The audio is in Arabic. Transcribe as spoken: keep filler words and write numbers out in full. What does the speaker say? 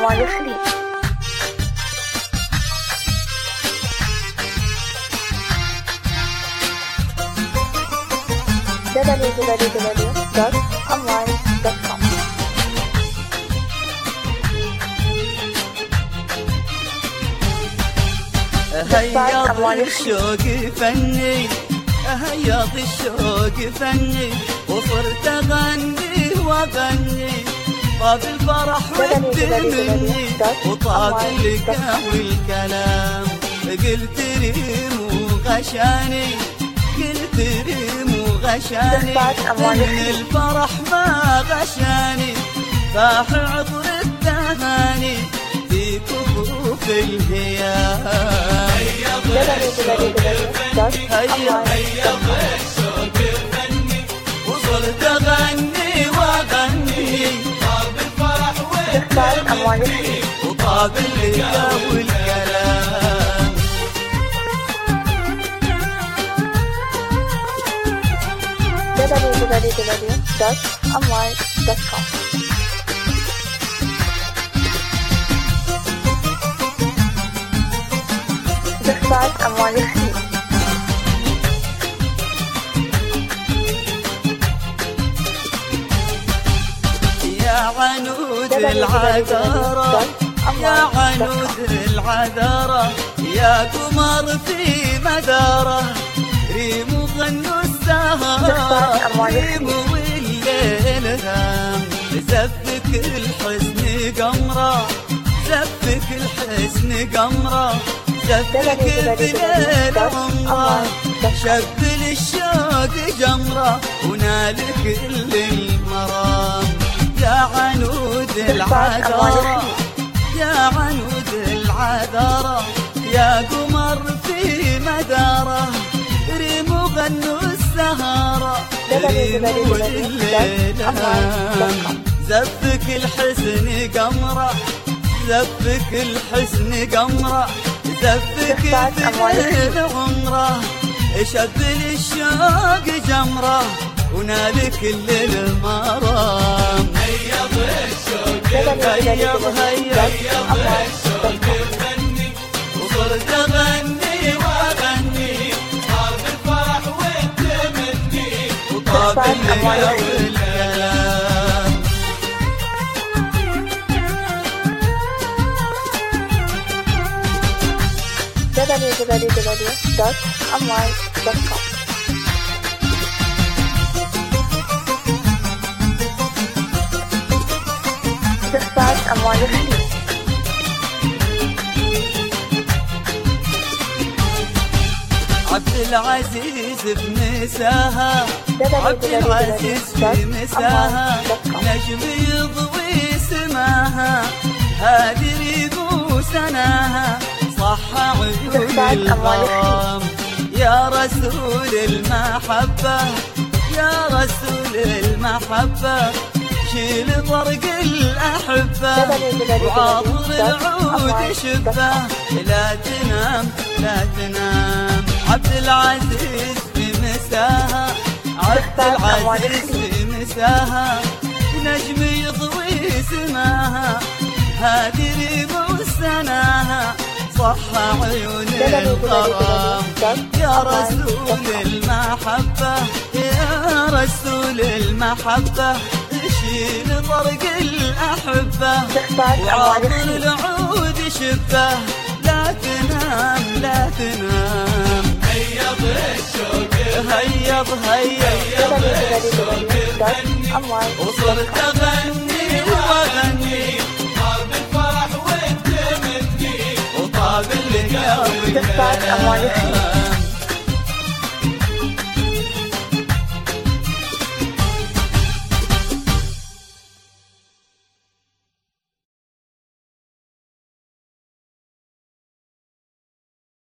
أموال الخليج. دبليو دبليو دبليو دوت أموال دوت كوم. هياض الشوق فني، هياض الشوق فني، وصرت اغني واغني، طاب الفرح والتمني، وطاب اللقا والكلام، قلت لي مو غشاني، قلت لي مو غشاني، من الفرح ما غشاني، فاح عطر التهاني في كفوف الهيام. هيض الشوق فني، وصرت اغني واغني، طاب الفرح والتمني، وطاب اللقا والكلام. دبليو دبليو دبليو دوت أموال دوت كوم. استخراج أموال الخليج. يا عنود العذارى، يا عنود العذارى، يا قمر في مداره، ريموا غنوا السهر، ريموا والليل هام، زفك الحزن قمره، زفك الحزن قمره، زفك بليل عمره، شب للشوق جمره، ونالك كل المرام. يا عنود العذارى، يا عنود العذارى، يا قمر في مداره، ريموا غنوا السهارة، ريموا الليل هام، زفك الحزن قمره، زفك الحزن قمره، زفك بليل عمره، شب للشوق جمره، ونالك كل المرام. هيض الشوق، هيض هيض الشوق فني، وصرت اغني واغني، طاب الفرح والتمني، وطاب اللقا والكلام. دبليو دبليو دبليو دوت أموال دوت كوم. استخراج أموال الخليج. عبد العزيز بمساها، عبد العزيز بمساها، نجم يضوي سماها، هادي ريق سناها، صح عيون الغرام. يا رسول المحبة، يا رسول المحبة، شيل طرق الأحبة، وعاطر العود شبه، لا تنام لا تنام. عبد العزيز بمساها، عبد العزيز بمساها، نجم يضوي سماها، هادي ريم وسناها، صح عيون الغرام. يا رسول المحبة، يا رسول المحبة، شيل طرق الأحبة، وعاطر العود شبه، لا تنام لا تنام. هيض الشوق، هيض هيض الشوق فني، وصرت اغني واغني، طاب الفرح والتمني، وطاب اللقا والكلام.